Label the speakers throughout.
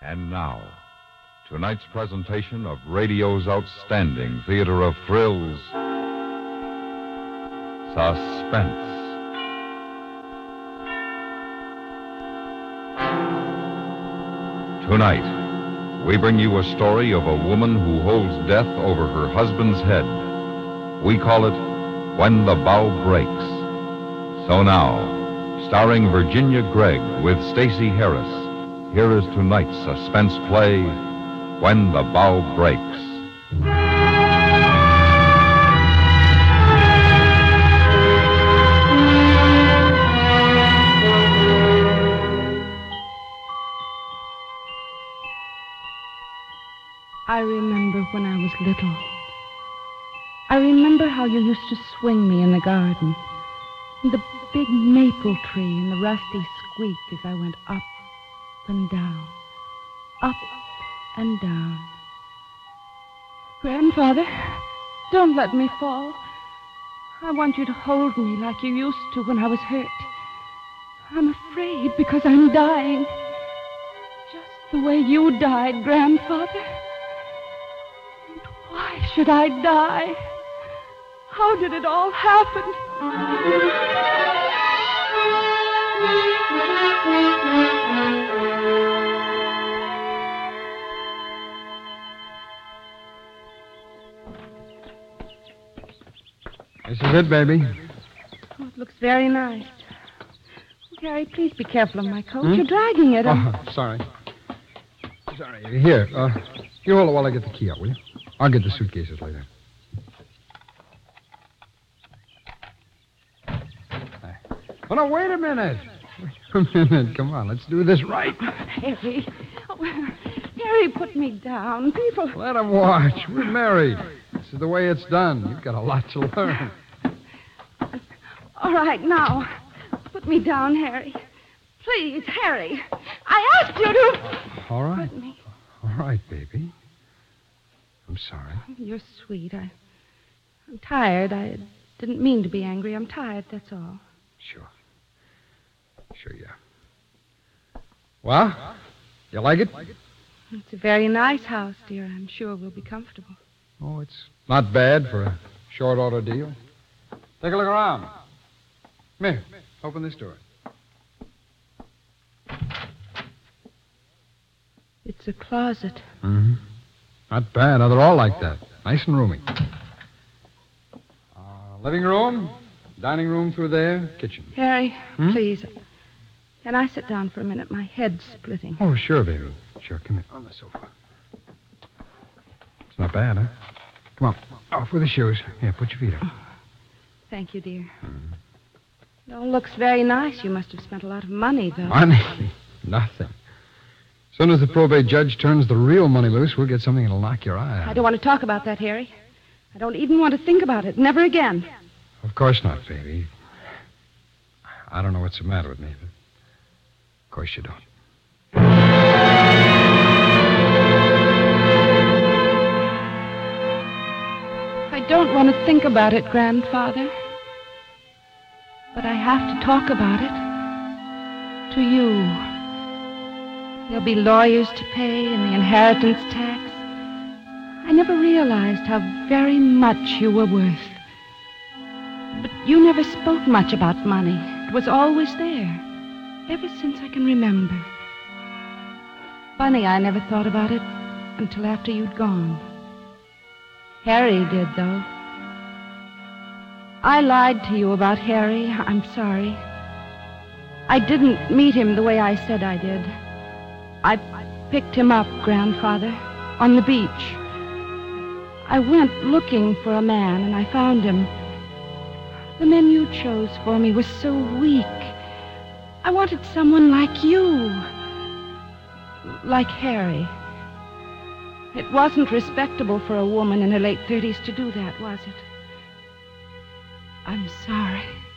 Speaker 1: And now, tonight's presentation of radio's outstanding theater of thrills, Suspense. Tonight, we bring you a story of a woman who holds death over her husband's head. We call it When the Bow Breaks. So now, starring Virginia Gregg with Stacey Harris, here is tonight's suspense play, When the Bow Breaks.
Speaker 2: I remember when I was little. I remember how you used to swing me in the garden. The big maple tree and the rusty squeak as I went up and down, up and down. Grandfather, don't let me fall. I want you to hold me like you used to when I was hurt. I'm afraid because I'm dying. Just the way you died, Grandfather. And why should I die? How did it all happen?
Speaker 3: This is it, baby.
Speaker 2: Oh, it looks very nice. Gary, please be careful of my coat. You're dragging it.
Speaker 3: Oh, sorry. Sorry. Here, you hold it while I get the key out, will you? I'll get the suitcases later. Oh, no, wait a minute. Wait a minute. Come on, let's do this right.
Speaker 2: Harry. Oh, Harry, put me down. People...
Speaker 3: Let them watch. We're married. This is the way it's done. You've got a lot to learn.
Speaker 2: All right, now, put me down, Harry. Please, Harry. I asked you to...
Speaker 3: All right.
Speaker 2: Put me...
Speaker 3: All right, baby. I'm sorry.
Speaker 2: You're sweet. I'm tired. I didn't mean to be angry. I'm tired, that's all.
Speaker 3: Sure. Sure, yeah. Well, you like it?
Speaker 2: It's a very nice house, dear. I'm sure we'll be comfortable.
Speaker 3: Oh, it's not bad for a short order deal. Take a look around. Come here. Open this door.
Speaker 2: It's a closet.
Speaker 3: Mm-hmm. Not bad. They're all like that. Nice and roomy. Living room, dining room through there, kitchen.
Speaker 2: Harry, please. Can I sit down for a minute? My head's splitting.
Speaker 3: Oh, sure, baby. Sure, come here. On the sofa. It's not bad, huh? Come on. Off with the shoes. Here, put your feet up.
Speaker 2: Thank you, dear. It all looks very nice. You must have spent a lot of money, though.
Speaker 3: Money? Nothing. As soon as the probate judge turns the real money loose, we'll get something that'll knock your eye out.
Speaker 2: I don't want to talk about that, Harry. I don't even want to think about it. Never again.
Speaker 3: Of course not, baby. I don't know what's the matter with me, but of course you don't.
Speaker 2: I don't want to think about it, Grandfather. But I have to talk about it. To you. There'll be lawyers to pay and the inheritance tax. I never realized how very much you were worth. But you never spoke much about money. It was always there, ever since I can remember. Funny, I never thought about it until after you'd gone. Harry did, though. I lied to you about Harry. I'm sorry. I didn't meet him the way I said I did. I picked him up, Grandfather, on the beach. I went looking for a man, and I found him. The men you chose for me was so weak. I wanted someone like you. Like Harry. It wasn't respectable for a woman in her late 30s to do that, was it? I'm sorry.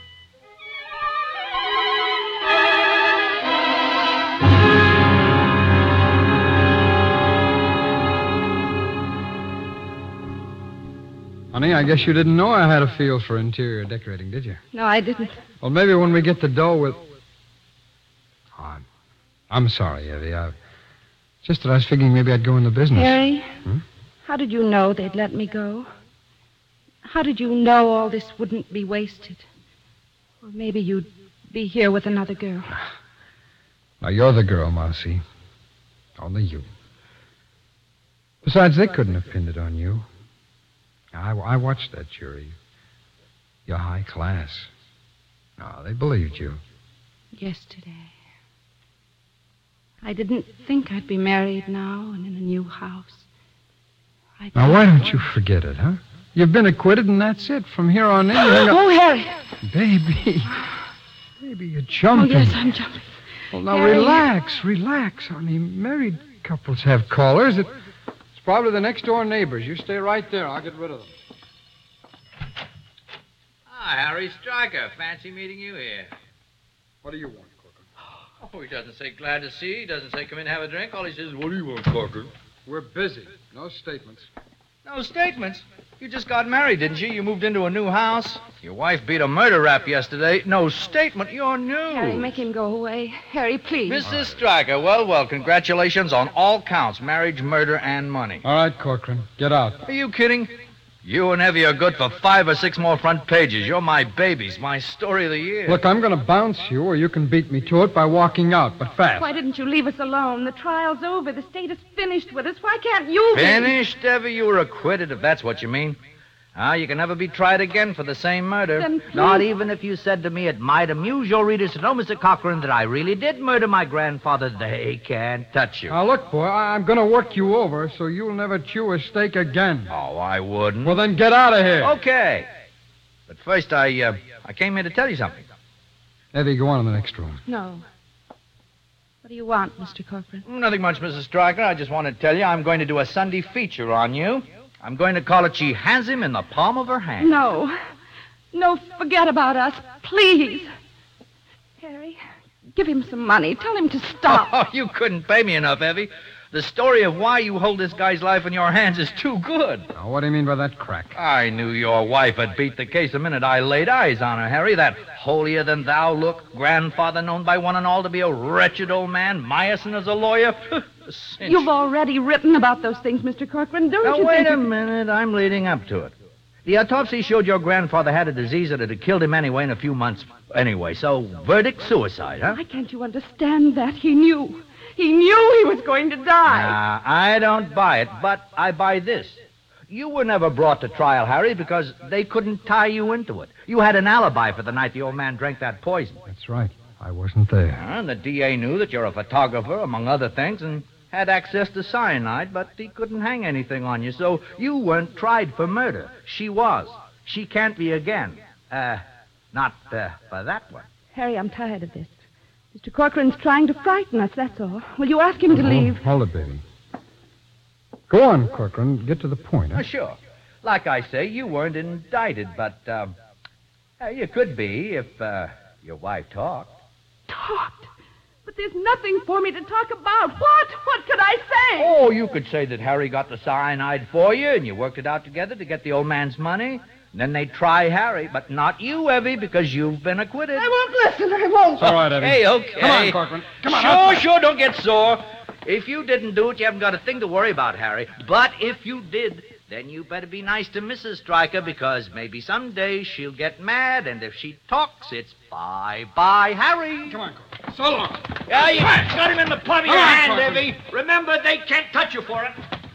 Speaker 3: Honey, I guess you didn't know I had a feel for interior decorating, did you?
Speaker 2: No, I didn't.
Speaker 3: Well, maybe when we get the dough, we'll... Oh, I'm sorry, Evie. Just that I was figuring maybe I'd go in the business.
Speaker 2: Harry, how did you know they'd let me go? How did you know all this wouldn't be wasted? Or maybe you'd be here with another girl.
Speaker 3: Now, you're the girl, Marcy. Only you. Besides, they couldn't have pinned it on you. I watched that jury. You're high class. No, they believed you.
Speaker 2: Yesterday. I didn't think I'd be married now and in a new house.
Speaker 3: Now, why don't you forget it, huh? You've been acquitted, and that's it. From here on in,
Speaker 2: Oh, Harry.
Speaker 3: Baby. Baby, you're jumping.
Speaker 2: Oh, yes, I'm jumping.
Speaker 3: Well, now,
Speaker 2: Harry.
Speaker 3: relax, honey. Married couples have callers. It's probably the next-door neighbors. You stay right there. I'll get rid of them.
Speaker 4: Harry Stryker. Fancy meeting you here.
Speaker 3: What do you want, Corcoran?
Speaker 4: Oh, he doesn't say glad to see you. He doesn't say come in and have a drink. All he says, what do you want, Corcoran?
Speaker 3: We're busy. No statements.
Speaker 4: No statements. You just got married, didn't you? You moved into a new house. Your wife beat a murder rap yesterday. No statement. You're new.
Speaker 2: Harry, make him go away. Harry, please.
Speaker 4: Mrs. Stryker, well, congratulations on all counts. Marriage, murder, and money.
Speaker 3: All right, Corcoran. Get out.
Speaker 4: Are you kidding? You and Evie are good for 5 or 6 more front pages. You're my babies, my story of the year.
Speaker 3: Look, I'm going to bounce you, or you can beat me to it by walking out, but fast.
Speaker 2: Why didn't you leave us alone? The trial's over. The state is finished with us. Why can't you be?
Speaker 4: Finished, Evie? You were acquitted, if that's what you mean. You can never be tried again for the same murder.
Speaker 2: Then please.
Speaker 5: Not even if you said to me it might amuse your readers to know, Mr. Cochran, that I really did murder my grandfather. They can't touch you.
Speaker 3: Now, look, boy, I'm going to work you over so you'll never chew a steak again.
Speaker 4: Oh, I wouldn't.
Speaker 3: Well, then get out of here.
Speaker 4: Okay. But first, I came here to tell you something.
Speaker 3: Evie, go on in the next room.
Speaker 2: No. What do you want, Mr. Corcoran?
Speaker 4: Nothing much, Mrs. Stryker. I just want to tell you I'm going to do a Sunday feature on you. I'm going to call it She Has Him in the Palm of Her Hand.
Speaker 2: No. No, forget about us. Please. Harry, give him some money. Tell him to stop.
Speaker 4: Oh, you couldn't pay me enough, Evie. The story of why you hold this guy's life in your hands is too good.
Speaker 3: Now, what do you mean by that crack?
Speaker 4: I knew your wife had beat the case the minute I laid eyes on her, Harry. That holier-than-thou look, grandfather known by one and all to be a wretched old man, Myosin as a lawyer. A cinch.
Speaker 2: You've already written about those things, Mr. Corcoran. Don't
Speaker 4: Now,
Speaker 2: you
Speaker 4: wait
Speaker 2: think...
Speaker 4: a minute. I'm leading up to it. The autopsy showed your grandfather had a disease that had killed him anyway in a few months. Anyway, so verdict suicide, huh?
Speaker 2: Why can't you understand that? He knew. He knew he was going to die.
Speaker 4: I don't buy it, but I buy this. You were never brought to trial, Harry, because they couldn't tie you into it. You had an alibi for the night the old man drank that poison.
Speaker 3: That's right. I wasn't there.
Speaker 4: And the DA knew that you're a photographer, among other things, and had access to cyanide, but he couldn't hang anything on you, so you weren't tried for murder. She was. She can't be again. Not for that one.
Speaker 2: Harry, I'm tired of this. Mr. Corcoran's trying to frighten us, that's all. Will you ask him to leave?
Speaker 3: Hold it, baby. Go on, Corcoran. Get to the point. Huh?
Speaker 4: Sure. Like I say, you weren't indicted, but you could be if your wife talked.
Speaker 2: Talked? But there's nothing for me to talk about. What? What could I say?
Speaker 4: Oh, you could say that Harry got the cyanide for you, and you worked it out together to get the old man's money. And then they'd try Harry, but not you, Evie, because you've been acquitted.
Speaker 2: I won't listen. I won't.
Speaker 3: It's all right, Evie.
Speaker 4: Hey, okay.
Speaker 3: Come on, Corcoran. Come on.
Speaker 4: Sure, don't get sore. If you didn't do it, you haven't got a thing to worry about, Harry. But if you did, then you better be nice to Mrs. Stryker, because maybe someday she'll get mad, and if she talks, it's bye-bye, Harry.
Speaker 3: Come on, Corcoran. So long.
Speaker 4: Yeah, you got him in the palm of your
Speaker 3: Come on,
Speaker 4: hand,
Speaker 3: Corcoran.
Speaker 4: Evie. Remember, they can't touch you for it.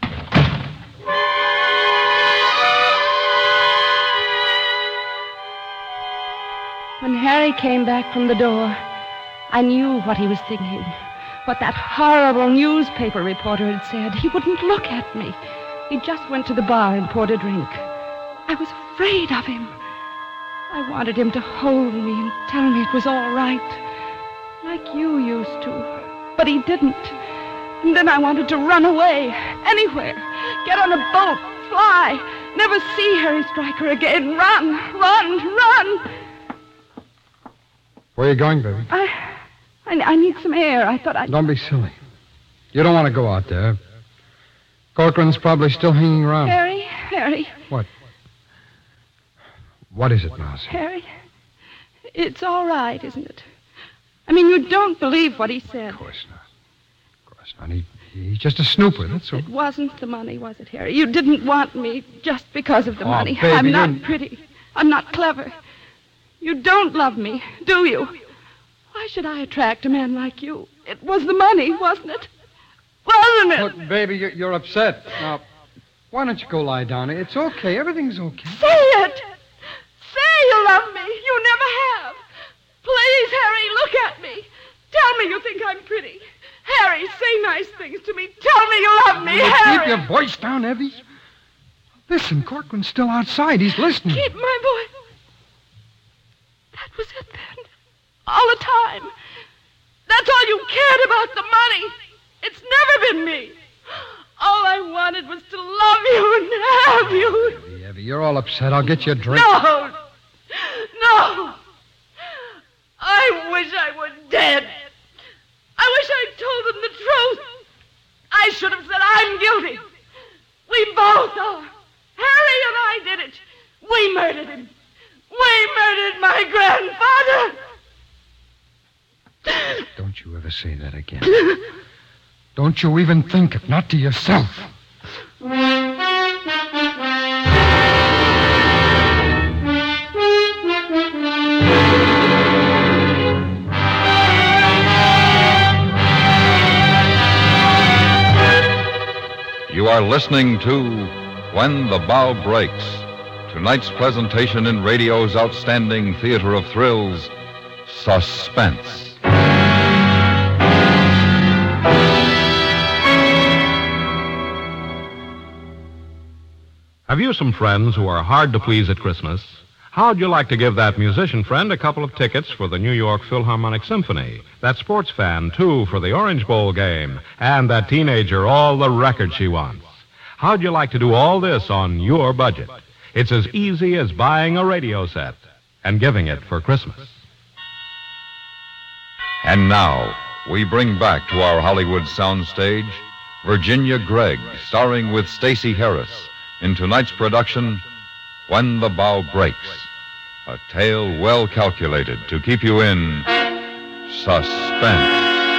Speaker 2: When Harry came back from the door, I knew what he was thinking. What that horrible newspaper reporter had said. He wouldn't look at me. He just went to the bar and poured a drink. I was afraid of him. I wanted him to hold me and tell me it was all right, like you used to. But he didn't. And then I wanted to run away, anywhere. Get on a boat, fly, never see Harry Stryker again. Run, run, run.
Speaker 3: Where are you going, baby?
Speaker 2: I need some air. I thought I'd...
Speaker 3: Don't be silly. You don't want to go out there. Corcoran's probably still hanging around.
Speaker 2: Harry,
Speaker 3: What? What is it, Mouse?
Speaker 2: Harry, it's all right, isn't it? I mean, you don't believe what he said.
Speaker 3: Of course not. Of course not. He's just a snooper, that's all.
Speaker 2: It wasn't the money, was it, Harry? You didn't want me just because of the money.
Speaker 3: Baby,
Speaker 2: I'm not pretty. I'm not clever. You don't love me, do you? Why should I attract a man like you? It was the money, wasn't it? Wasn't it?
Speaker 3: Look, baby, you're upset. Now, why don't you go lie down? It's okay. Everything's okay.
Speaker 2: Say it! Say you love me. You never have. Please, Harry, look at me. Tell me you think I'm pretty. Harry, say nice things to me. Tell me you love me, Harry.
Speaker 3: Keep your voice down, Evie. Listen, Corcoran's still outside. He's listening.
Speaker 2: Keep my voice. That was it then. All the time. That's all you cared about, the money. It's never been me. All I wanted was to love you and have you.
Speaker 3: Evie, you're all upset. I'll get you a drink.
Speaker 2: No. No. I wish I were dead. I wish I'd told them the truth. I should have said I'm guilty. We both are. Harry and I did it. We murdered him. We murdered my grandfather.
Speaker 3: Don't you ever say that again. Don't you even think it, not to yourself.
Speaker 1: You are listening to When the Bow Breaks, tonight's presentation in radio's outstanding theater of thrills, Suspense.
Speaker 6: Have you some friends who are hard to please at Christmas? How'd you like to give that musician friend a couple of tickets for the New York Philharmonic Symphony, that sports fan 2 for the Orange Bowl game, and that teenager all the records she wants? How'd you like to do all this on your budget? It's as easy as buying a radio set and giving it for Christmas.
Speaker 1: And now, we bring back to our Hollywood soundstage Virginia Gregg, starring with Stacey Harris, in tonight's production, When the Bow Breaks, a tale well calculated to keep you in suspense.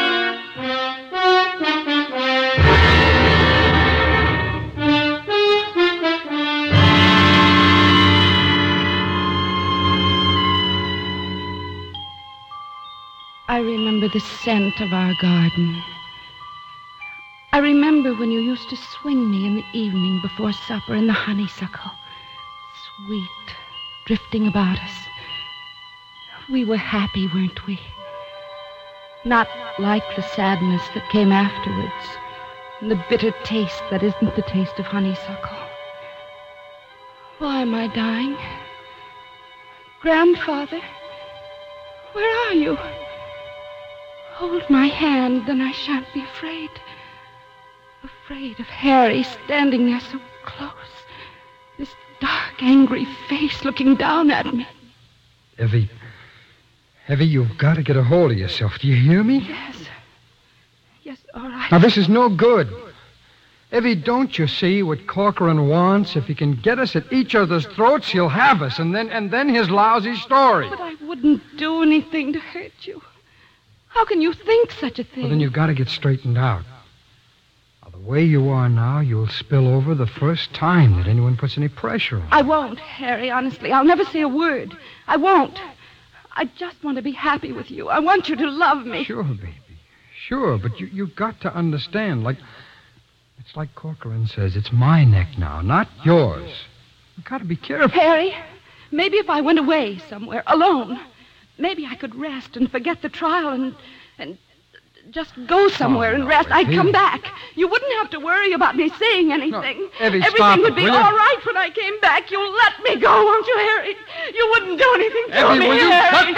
Speaker 2: I remember the scent of our garden. I remember when you used to swing me in the evening before supper in the honeysuckle. Sweet, drifting about us. We were happy, weren't we? Not like the sadness that came afterwards, and the bitter taste that isn't the taste of honeysuckle. Why am I dying? Grandfather, where are you? Hold my hand, then I shan't be afraid. Afraid of Harry standing there so close. This dark, angry face looking down at me.
Speaker 3: Evie, you've got to get a hold of yourself. Do you hear me?
Speaker 2: Yes. Yes, all right.
Speaker 3: Now, this is no good. Evie, don't you see what Corcoran wants? If he can get us at each other's throats, he'll have us, and then his lousy story.
Speaker 2: But I wouldn't do anything to hurt you. How can you think such a thing?
Speaker 3: Well, then you've got to get straightened out. Now, the way you are now, you'll spill over the first time that anyone puts any pressure on you.
Speaker 2: I won't, Harry, honestly. I'll never say a word. I won't. I just want to be happy with you. I want you to love me.
Speaker 3: Sure, baby. Sure, but you've got to understand. It's like Corcoran says. It's my neck now, not yours. You've got to be careful.
Speaker 2: Harry, maybe if I went away somewhere, alone, maybe I could rest and forget the trial and just go somewhere and rest. I'd come back. You wouldn't have to worry about me saying anything.
Speaker 3: No, Evie,
Speaker 2: everything
Speaker 3: stop
Speaker 2: would be
Speaker 3: it, will
Speaker 2: all
Speaker 3: you?
Speaker 2: right when I came back. You'll let me go, won't you, Harry? You wouldn't do anything to
Speaker 3: Evie,
Speaker 2: me,
Speaker 3: will you
Speaker 2: Harry.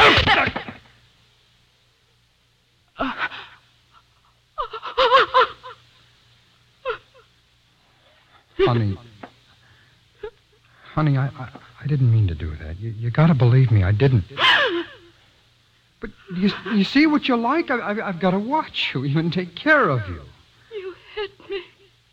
Speaker 3: Honey, I didn't mean to do that. You got to believe me, I didn't. But you see what you're like? I've got to watch you, even take care of you.
Speaker 2: You hit me.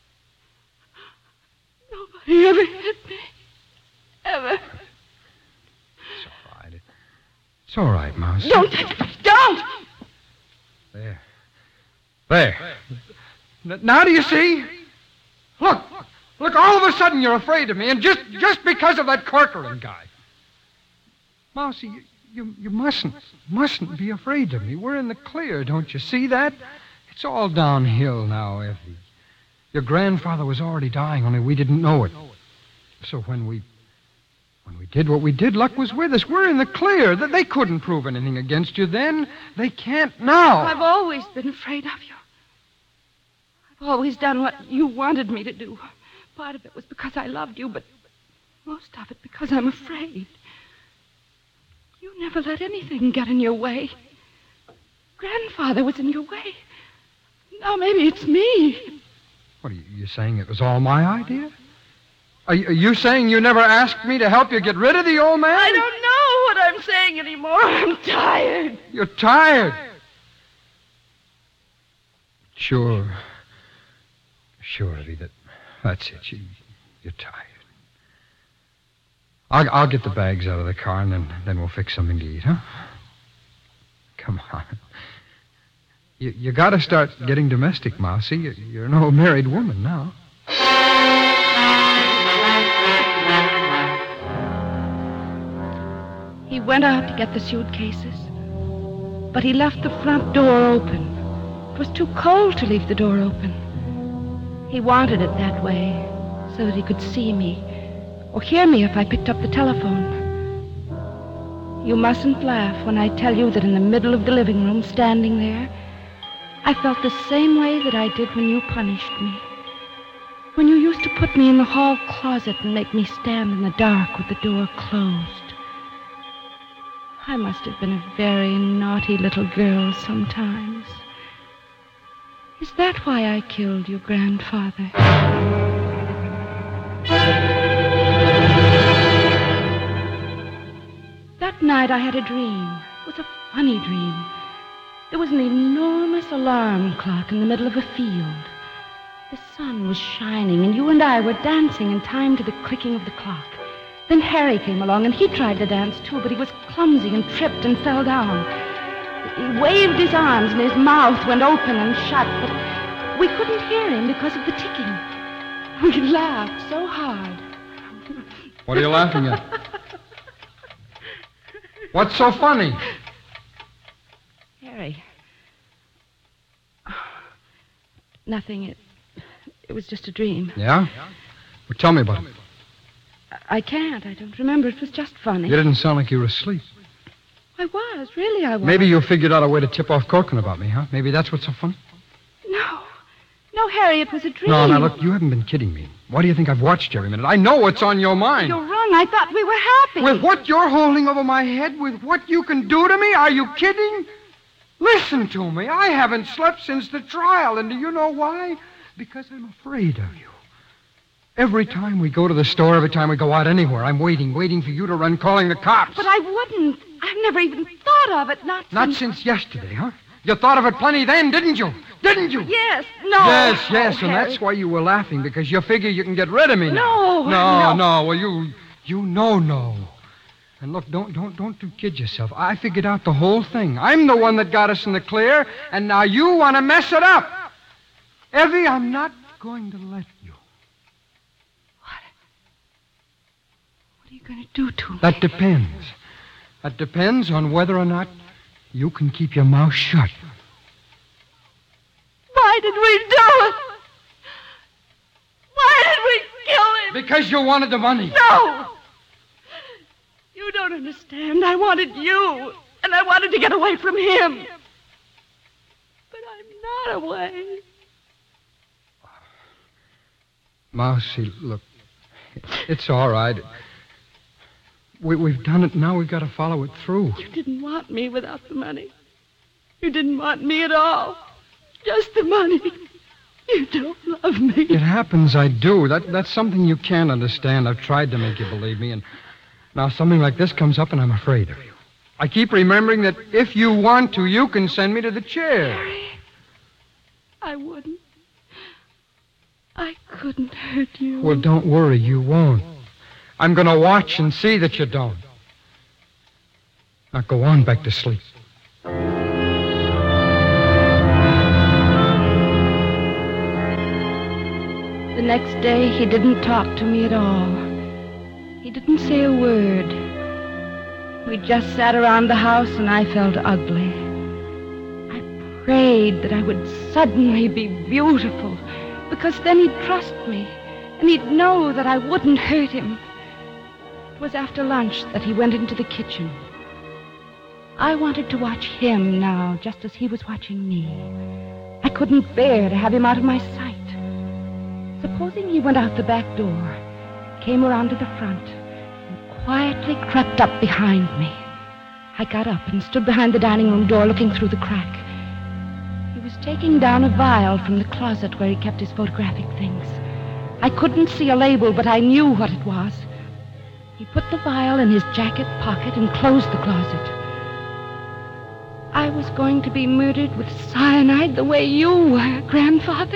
Speaker 2: Nobody ever hit me. Ever.
Speaker 3: It's all right. It's all right, Mouse.
Speaker 2: Don't!
Speaker 3: There. Now do you see? Look, all of a sudden you're afraid of me, and just because of that Corcoran guy. Mousy, you mustn't be afraid of me. We're in the clear, don't you see that? It's all downhill now, Effie. Your grandfather was already dying, only we didn't know it. So when we did what we did, luck was with us. We're in the clear. They couldn't prove anything against you then. They can't now.
Speaker 2: I've always been afraid of you. I've always done what you wanted me to do. Part of it was because I loved you, but most of it because I'm afraid. You never let anything get in your way. Grandfather was in your way. Now maybe it's me.
Speaker 3: What are you saying? It was all my idea? Are you saying you never asked me to help you get rid of the old man?
Speaker 2: I don't know what I'm saying anymore. I'm tired.
Speaker 3: You're tired? Sure, Evie, that's it. You're tired. I'll get the bags out of the car, and then we'll fix something to eat, huh? Come on. You got to start getting domestic, Mousy. You're an old married woman now.
Speaker 2: He went out to get the suitcases, but he left the front door open. It was too cold to leave the door open. He wanted it that way, so that he could see me, or hear me if I picked up the telephone. You mustn't laugh when I tell you that in the middle of the living room, standing there, I felt the same way that I did when you punished me. When you used to put me in the hall closet and make me stand in the dark with the door closed. I must have been a very naughty little girl sometimes. Is that why I killed your grandfather? That night I had a dream. It was a funny dream. There was an enormous alarm clock in the middle of a field. The sun was shining, and you and I were dancing in time to the clicking of the clock. Then Harry came along, and he tried to dance, too, but he was clumsy and tripped and fell down. He waved his arms, and his mouth went open and shut, but we couldn't hear him because of the ticking. We laughed so hard.
Speaker 3: What are you laughing at? What's so funny?
Speaker 2: Harry. Nothing. It was just a dream.
Speaker 3: Yeah? Well, tell me about it.
Speaker 2: I can't. I don't remember. It was just funny.
Speaker 3: You didn't sound like you were asleep.
Speaker 2: I was. Really, I was.
Speaker 3: Maybe you figured out a way to tip off Corcoran about me, huh? Maybe that's what's so funny?
Speaker 2: No, Harry, it was a dream.
Speaker 3: No, now, look, you haven't been kidding me. Why do you think I've watched every minute? I know what's on your mind.
Speaker 2: You're wrong. I thought we were happy.
Speaker 3: With what you're holding over my head, with what you can do to me? Are you kidding? Listen to me. I haven't slept since the trial, and do you know why? Because I'm afraid of you. Every time we go to the store, every time we go out anywhere, I'm waiting for you to run calling the cops.
Speaker 2: But I wouldn't. I've never even thought of it,
Speaker 3: Not since yesterday, huh? You thought of it plenty then, didn't you? Didn't you?
Speaker 2: Yes, no.
Speaker 3: Yes,
Speaker 2: Oh,
Speaker 3: and
Speaker 2: Harry.
Speaker 3: that's why you were laughing, because you figure you can get rid of me now.
Speaker 2: No.
Speaker 3: Well, you know. And look, don't you kid yourself. I figured out the whole thing. I'm the one that got us in the clear, and now you want to mess it up. Evie, I'm not going to let you.
Speaker 2: What are you going to do to me?
Speaker 3: That depends. That depends on whether or not you can keep your mouth shut.
Speaker 2: Why did we do it? Why did we kill him?
Speaker 3: Because you wanted the money.
Speaker 2: No! You don't understand. I wanted you, and I wanted to get away from him. But I'm not away.
Speaker 3: Mousy, look, it's all right. We've done it now. We've got to follow it through.
Speaker 2: You didn't want me without the money. You didn't want me at all. Just the money. You don't love me.
Speaker 3: It happens, I do. That's something you can't understand. I've tried to make you believe me, and now something like this comes up, and I'm afraid of you. I keep remembering that if you want to, you can send me to the chair.
Speaker 2: Harry, I wouldn't. I couldn't hurt you.
Speaker 3: Well, don't worry, you won't. I'm going to watch and see that you don't. Now go on back to sleep.
Speaker 2: next day, he didn't talk to me at all. He didn't say a word. We just sat around the house, and I felt ugly. I prayed that I would suddenly be beautiful, because then he'd trust me, and he'd know that I wouldn't hurt him. It was after lunch that he went into the kitchen. I wanted to watch him now, just as he was watching me. I couldn't bear to have him out of my sight. Supposing he went out the back door, came around to the front, and quietly crept up behind me. I got up and stood behind the dining room door looking through the crack. He was taking down a vial from the closet where he kept his photographic things. I couldn't see a label, but I knew what it was. He put the vial in his jacket pocket and closed the closet. I was going to be murdered with cyanide the way you were, Grandfather.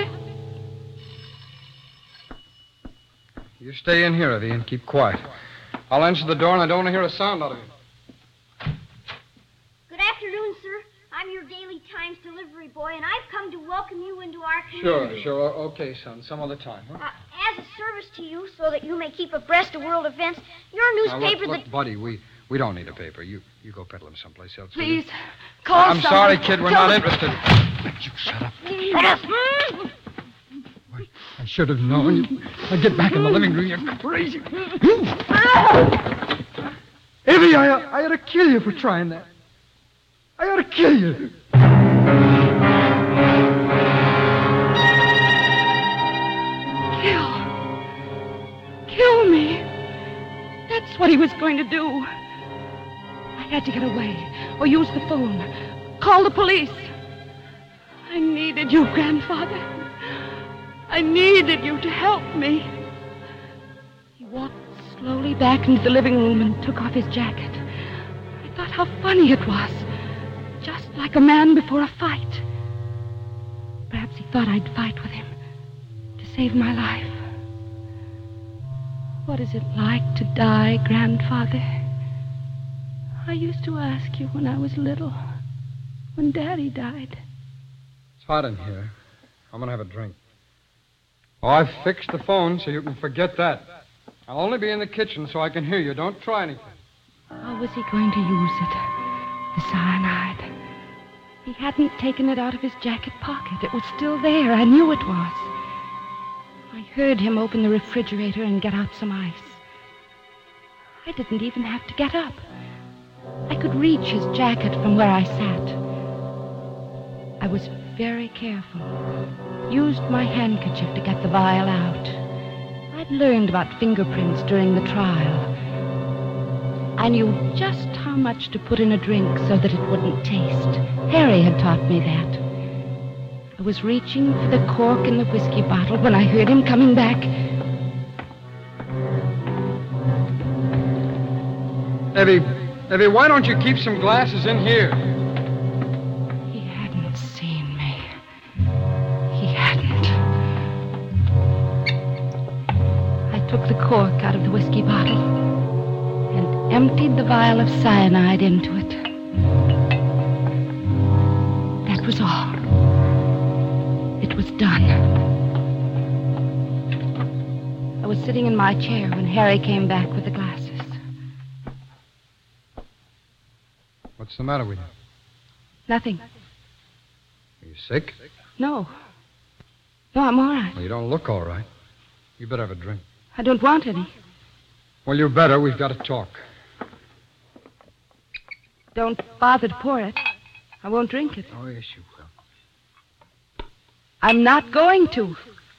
Speaker 3: You stay in here, Evie, and keep quiet. I'll answer the door, and I don't want to hear a sound out of you.
Speaker 7: Good afternoon, sir. I'm your Daily Times delivery boy, and I've come to welcome you into our community.
Speaker 3: Sure. Okay, son. Some other time. Huh?
Speaker 7: As a service to you, so that you may keep abreast of world events, your newspaper...
Speaker 3: Now, look, buddy, we don't need a paper. You go peddle them someplace else.
Speaker 2: Please, call
Speaker 3: I'm sorry, kid. We're not interested. You shut up. Shut up! I should have known. I'd get back in the living room. You're crazy. Evie, I ought to kill you for trying that. I ought to kill you.
Speaker 2: Kill me. That's what he was going to do. I had to get away or use the phone. Call the police. I needed you, Grandfather. I needed you to help me. He walked slowly back into the living room and took off his jacket. I thought how funny it was. Just like a man before a fight. Perhaps he thought I'd fight with him to save my life. What is it like to die, Grandfather? I used to ask you when I was little, when Daddy died.
Speaker 3: It's hot in here. I'm going to have a drink. Oh, I've fixed the phone so you can forget that. I'll only be in the kitchen so I can hear you. Don't try anything.
Speaker 2: How was he going to use it? The cyanide. He hadn't taken it out of his jacket pocket. It was still there. I knew it was. I heard him open the refrigerator and get out some ice. I didn't even have to get up. I could reach his jacket from where I sat. I was very careful. Used my handkerchief to get the vial out. I'd learned about fingerprints during the trial. I knew just how much to put in a drink so that it wouldn't taste. Harry had taught me that. I was reaching for the cork in the whiskey bottle when I heard him coming back.
Speaker 3: Evie, why don't you keep some glasses in here?
Speaker 2: He hadn't seen me. He hadn't. I took the cork out of the whiskey bottle and emptied the vial of cyanide into it. That was all. It was done. I was sitting in my chair when Harry came back with the glasses.
Speaker 3: What's the matter with you?
Speaker 2: Nothing.
Speaker 3: Are you sick?
Speaker 2: No. No, I'm all right.
Speaker 3: Well, you don't look all right. You better have a drink.
Speaker 2: I don't want any.
Speaker 3: Well, you better. We've got to talk.
Speaker 2: Don't bother to pour it. I won't drink it.
Speaker 3: Oh, yes, you will.
Speaker 2: I'm not going to.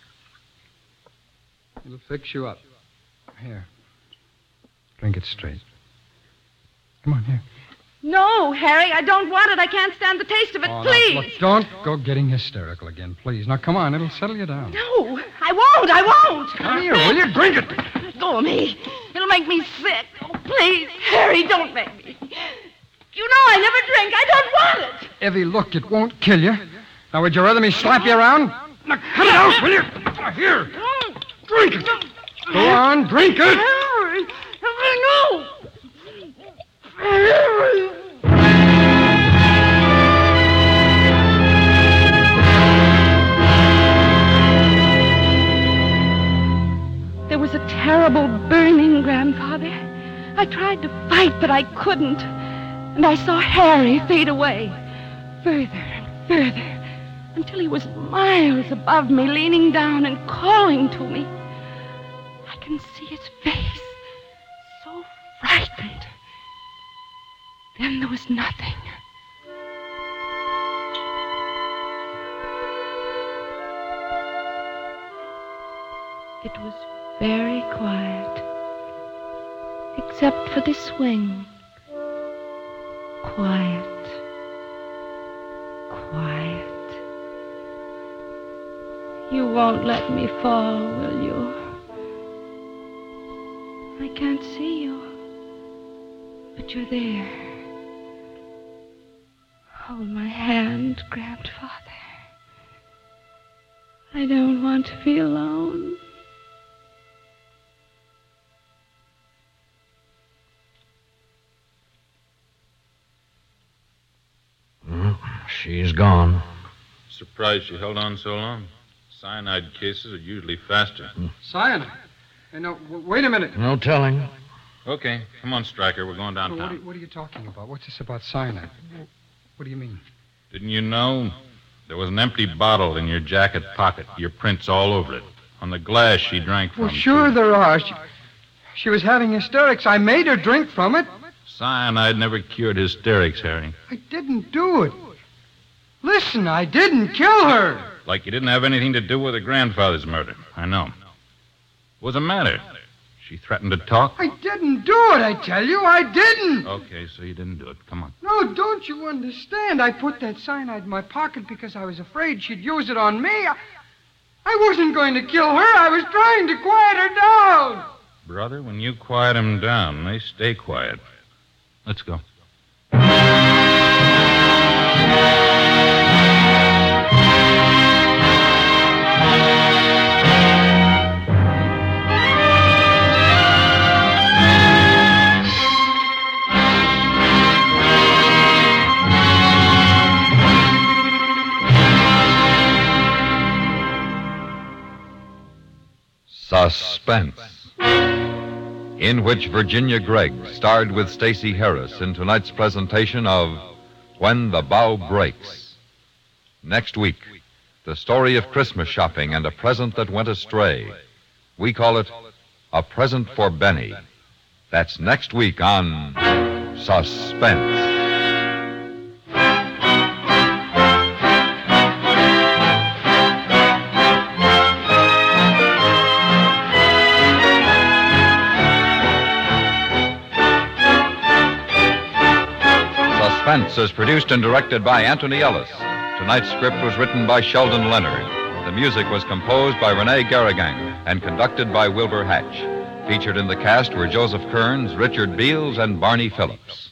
Speaker 3: It'll fix you up. Here. Drink it straight. Come on, here.
Speaker 2: No, Harry, I don't want it. I can't stand the taste of it.
Speaker 3: Oh,
Speaker 2: Please.
Speaker 3: Now, look, don't go getting hysterical again, please. Now, come on. It'll settle you down.
Speaker 2: No, I won't.
Speaker 3: Come here, will you? Drink it.
Speaker 2: Let go of me. It'll make me sick. Oh, please, Harry, don't make me. You know I never drink. I don't want it.
Speaker 3: Evie, look, it won't kill you. Now, would you rather me slap you around? Now, cut it out, will you? Here. Drink it. Go on, drink it.
Speaker 2: Harry, no. horrible burning, Grandfather. I tried to fight, but I couldn't. And I saw Harry fade away, further and further, until he was miles above me, leaning down and calling to me. I can see his face, so frightened. Then there was nothing. It was very quiet, except for the swing. Quiet. Quiet. You won't let me fall, will you? I can't see you, but you're there. Hold my hand, Grandfather. I don't want to be alone.
Speaker 4: She's gone.
Speaker 8: Surprised she held on so long. Cyanide cases are usually faster.
Speaker 3: Cyanide? Hey, no, wait a minute.
Speaker 4: No telling.
Speaker 8: Okay, come on, Stryker. We're going downtown.
Speaker 3: What are you talking about? What's this about cyanide? What do you mean?
Speaker 8: Didn't you know? There was an empty bottle in your jacket pocket. Your prints all over it. On the glass she drank from.
Speaker 3: Well, sure there are. She was having hysterics. I made her drink from it.
Speaker 8: Cyanide never cured hysterics, Harry.
Speaker 3: I didn't do it. Listen, I didn't kill her.
Speaker 8: Like you didn't have anything to do with her grandfather's murder. I know. What's the matter? She threatened to talk?
Speaker 3: I didn't do it, I tell you. I didn't.
Speaker 8: Okay, so you didn't do it. Come on.
Speaker 3: No, don't you understand? I put that cyanide in my pocket because I was afraid she'd use it on me. I wasn't going to kill her. I was trying to quiet her down.
Speaker 8: Brother, when you quiet them down, they stay quiet. Let's go.
Speaker 1: Suspense, in which Virginia Gregg starred with Stacey Harris in tonight's presentation of When the Bough Breaks. Next week, the story of Christmas shopping and a present that went astray. We call it A Present for Benny. That's next week on Suspense. Suspense is produced and directed by Anthony Ellis. Tonight's script was written by Sheldon Leonard. The music was composed by Rene Garrigang and conducted by Wilbur Hatch. Featured in the cast were Joseph Kearns, Richard Beals, and Barney Phillips.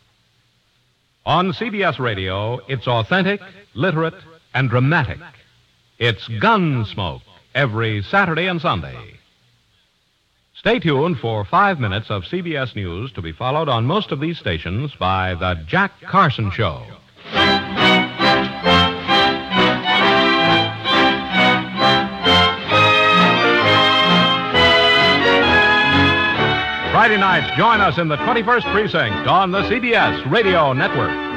Speaker 6: On CBS Radio, it's authentic, literate, and dramatic. It's Gunsmoke every Saturday and Sunday. Stay tuned for 5 minutes of CBS News to be followed on most of these stations by The Jack Carson Show. Friday nights, join us in the 21st Precinct on the CBS Radio Network.